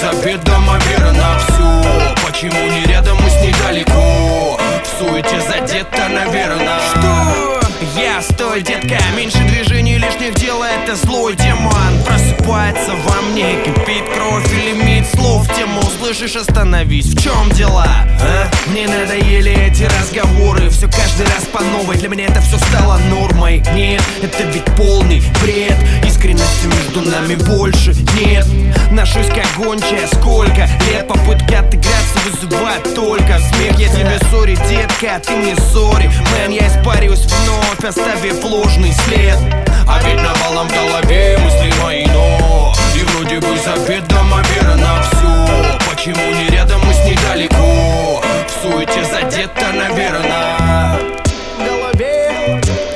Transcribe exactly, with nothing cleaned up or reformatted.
заведомо верно все. Почему не рядом, мы с ней далеко? В суете задето, наверно. Что? Я стой, детка, меньше движений, лишних дел, это злой демон. Просыпается во мне, кипит кровь и лимит слов в тему. Слышишь, остановись, в чем дела? А? Мне надоели эти разговоры, все каждый раз по новой. Для меня это все стало нормой. Нет, это ведь полный бред. Искренности между нами больше нет. Ношусь как гончая, сколько лет попытки отыграться вызывает только смех. Я тебе сори, детка, а ты мне сори. Мэн, я испарюсь вновь, оставив ложный след. А ведь навалом в голове мысли мои, но и вроде бы заведомо верно все. Почему не рядом, мы с ней далеко? В суете задето, наверно. В голове